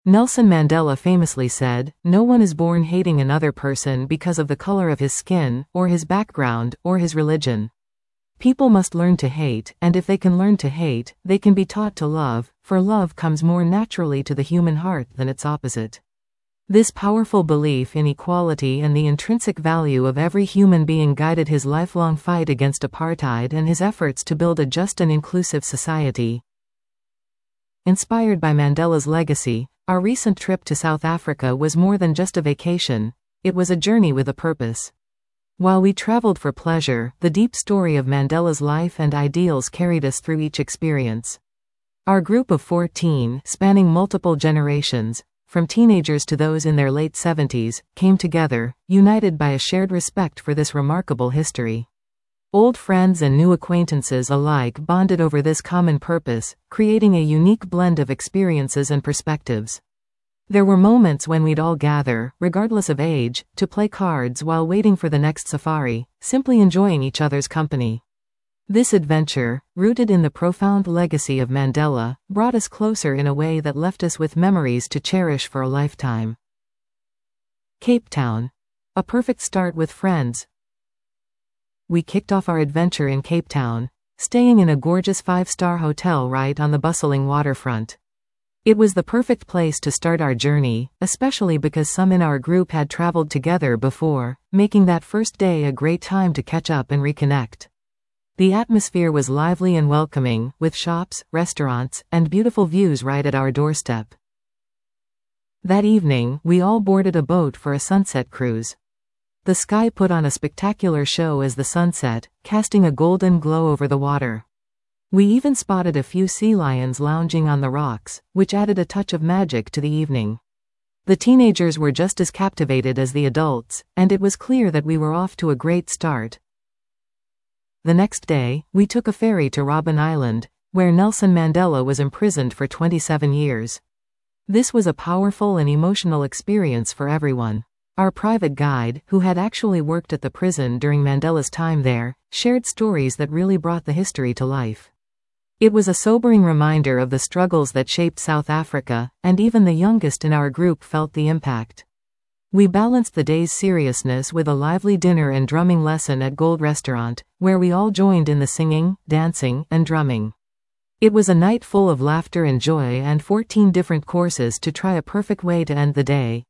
Nelson Mandela famously said, "No one is born hating another person because of the color of his skin, or his background, or his religion. People must learn to hate, and if they can learn to hate, they can be taught to love, for love comes more naturally to the human heart than its opposite." This powerful belief in equality and the intrinsic value of every human being guided his lifelong fight against apartheid and his efforts to build a just and inclusive society. Inspired by Mandela's legacy, our recent trip to South Africa was more than just a vacation, it was a journey with a purpose. While we traveled for pleasure, the deep story of Mandela's life and ideals carried us through each experience. Our group of 14, spanning multiple generations, from teenagers to those in their late 70s, came together, united by a shared respect for this remarkable history. Old friends and new acquaintances alike bonded over this common purpose, creating a unique blend of experiences and perspectives. There were moments when we'd all gather, regardless of age, to play cards while waiting for the next safari, simply enjoying each other's company. This adventure, rooted in the profound legacy of Mandela, brought us closer in a way that left us with memories to cherish for a lifetime. Cape Town. A perfect start with friends. We kicked off our adventure in Cape Town, staying in a gorgeous 5-star hotel right on the bustling waterfront. It was the perfect place to start our journey, especially because some in our group had traveled together before, making that first day a great time to catch up and reconnect. The atmosphere was lively and welcoming, with shops, restaurants, and beautiful views right at our doorstep. That evening, we all boarded a boat for a sunset cruise. The sky put on a spectacular show as the sun set, casting a golden glow over the water. We even spotted a few sea lions lounging on the rocks, which added a touch of magic to the evening. The teenagers were just as captivated as the adults, and it was clear that we were off to a great start. The next day, we took a ferry to Robben Island, where Nelson Mandela was imprisoned for 27 years. This was a powerful and emotional experience for everyone. Our private guide, who had actually worked at the prison during Mandela's time there, shared stories that really brought the history to life. It was a sobering reminder of the struggles that shaped South Africa, and even the youngest in our group felt the impact. We balanced the day's seriousness with a lively dinner and drumming lesson at Gold Restaurant, where we all joined in the singing, dancing, and drumming. It was a night full of laughter and joy and 14 different courses to try a perfect way to end the day.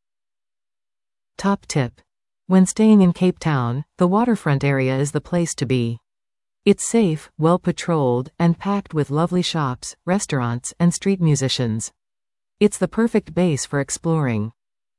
Top tip. When staying in Cape Town, the waterfront area is the place to be. It's safe, well-patrolled, and packed with lovely shops, restaurants, and street musicians. It's the perfect base for exploring.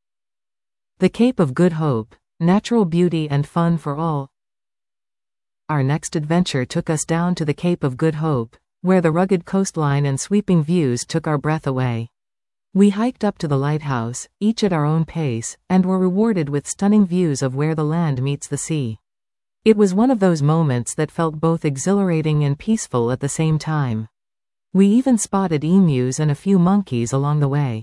The Cape of Good Hope. Natural beauty and fun for all. Our next adventure took us down to the Cape of Good Hope, where the rugged coastline and sweeping views took our breath away. We hiked up to the lighthouse, each at our own pace, and were rewarded with stunning views of where the land meets the sea. It was one of those moments that felt both exhilarating and peaceful at the same time. We even spotted emus and a few monkeys along the way.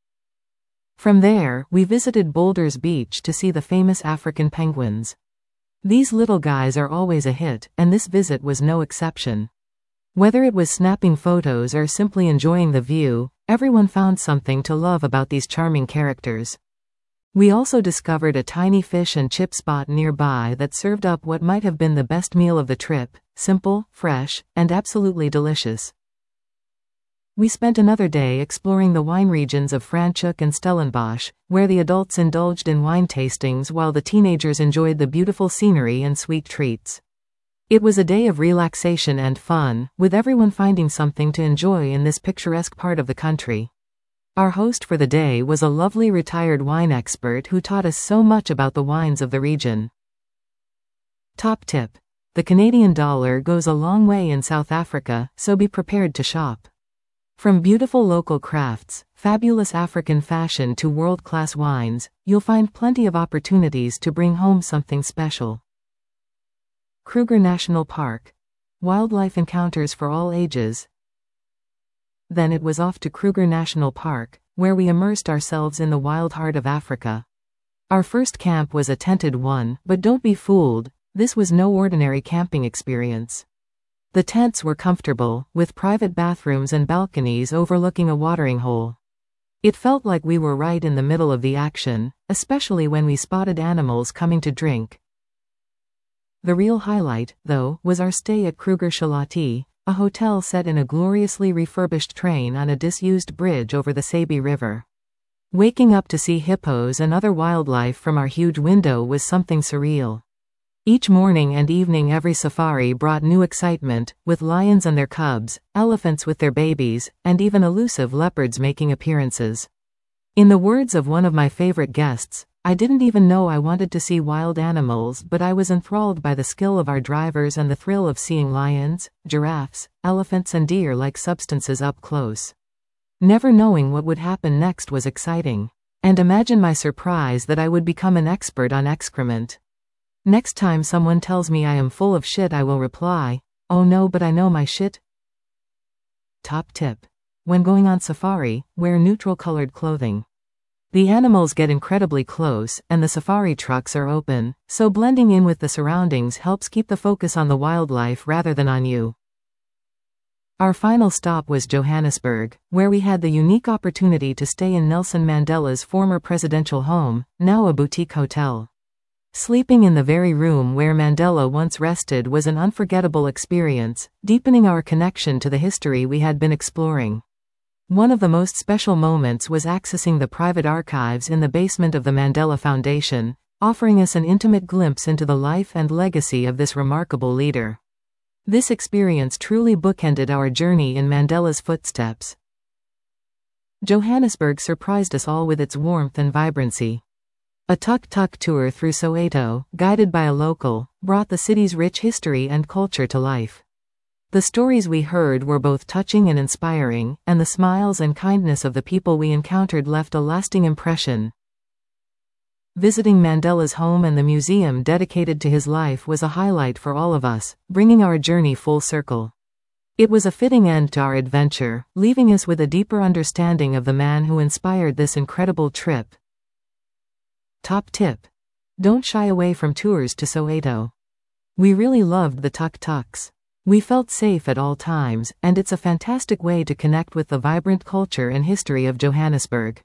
From there, we visited Boulders Beach to see the famous African penguins. These little guys are always a hit, and this visit was no exception. Whether it was snapping photos or simply enjoying the view, everyone found something to love about these charming characters. We also discovered a tiny fish and chip spot nearby that served up what might have been the best meal of the trip, simple, fresh, and absolutely delicious. We spent another day exploring the wine regions of Franschhoek and Stellenbosch, where the adults indulged in wine tastings while the teenagers enjoyed the beautiful scenery and sweet treats. It was a day of relaxation and fun, with everyone finding something to enjoy in this picturesque part of the country. Our host for the day was a lovely retired wine expert who taught us so much about the wines of the region. Top tip. The Canadian dollar goes a long way in South Africa, so be prepared to shop. From beautiful local crafts, fabulous African fashion to world-class wines, you'll find plenty of opportunities to bring home something special. Kruger National Park. Wildlife encounters for all ages. Then it was off to Kruger National Park, where we immersed ourselves in the wild heart of Africa. Our first camp was a tented one, but don't be fooled, this was no ordinary camping experience. The tents were comfortable, with private bathrooms and balconies overlooking a watering hole. It felt like we were right in the middle of the action, especially when we spotted animals coming to drink. The real highlight, though, was our stay at Kruger Chalati, a hotel set in a gloriously refurbished train on a disused bridge over the Sabi River. Waking up to see hippos and other wildlife from our huge window was something surreal. Each morning and evening every safari brought new excitement, with lions and their cubs, elephants with their babies, and even elusive leopards making appearances. In the words of one of my favorite guests, "I didn't even know I wanted to see wild animals, but I was enthralled by the skill of our drivers and the thrill of seeing lions, giraffes, elephants and deer-like substances up close." Never knowing what would happen next was exciting. And imagine my surprise that I would become an expert on excrement. Next time someone tells me I am full of shit, I will reply, "Oh no, but I know my shit." Top tip. When going on safari, wear neutral-colored clothing. The animals get incredibly close, and the safari trucks are open, so blending in with the surroundings helps keep the focus on the wildlife rather than on you. Our final stop was Johannesburg, where we had the unique opportunity to stay in Nelson Mandela's former presidential home, now a boutique hotel. Sleeping in the very room where Mandela once rested was an unforgettable experience, deepening our connection to the history we had been exploring. One of the most special moments was accessing the private archives in the basement of the Mandela Foundation, offering us an intimate glimpse into the life and legacy of this remarkable leader. This experience truly bookended our journey in Mandela's footsteps. Johannesburg surprised us all with its warmth and vibrancy. A tuk-tuk tour through Soweto, guided by a local, brought the city's rich history and culture to life. The stories we heard were both touching and inspiring, and the smiles and kindness of the people we encountered left a lasting impression. Visiting Mandela's home and the museum dedicated to his life was a highlight for all of us, bringing our journey full circle. It was a fitting end to our adventure, leaving us with a deeper understanding of the man who inspired this incredible trip. Top tip. Don't shy away from tours to Soweto. We really loved the tuk-tuks. We felt safe at all times, and it's a fantastic way to connect with the vibrant culture and history of Johannesburg.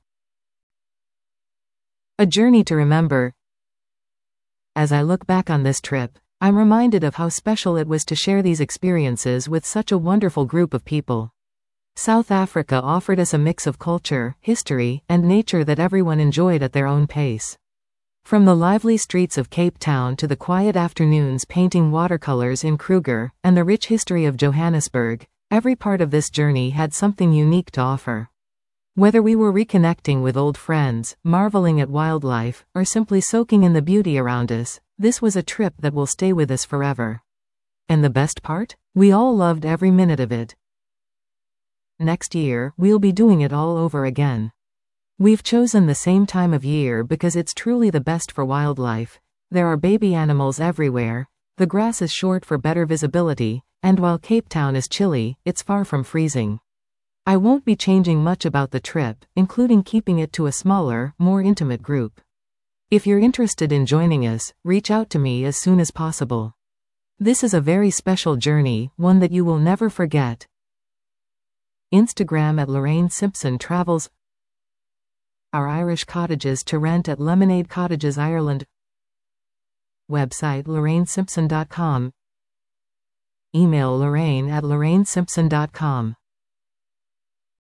A journey to remember. As I look back on this trip, I'm reminded of how special it was to share these experiences with such a wonderful group of people. South Africa offered us a mix of culture, history, and nature that everyone enjoyed at their own pace. From the lively streets of Cape Town to the quiet afternoons painting watercolors in Kruger, and the rich history of Johannesburg, every part of this journey had something unique to offer. Whether we were reconnecting with old friends, marveling at wildlife, or simply soaking in the beauty around us, this was a trip that will stay with us forever. And the best part? We all loved every minute of it. Next year, we'll be doing it all over again. We've chosen the same time of year because it's truly the best for wildlife. There are baby animals everywhere, the grass is short for better visibility, and while Cape Town is chilly, it's far from freezing. I won't be changing much about the trip, including keeping it to a smaller, more intimate group. If you're interested in joining us, reach out to me as soon as possible. This is a very special journey, one that you will never forget. Instagram at Lorraine Simpson Travels. Our Irish cottages to rent at Lemonade Cottages Ireland. Website lorrainesimpson.com. Email Lorraine at lorrainesimpson.com.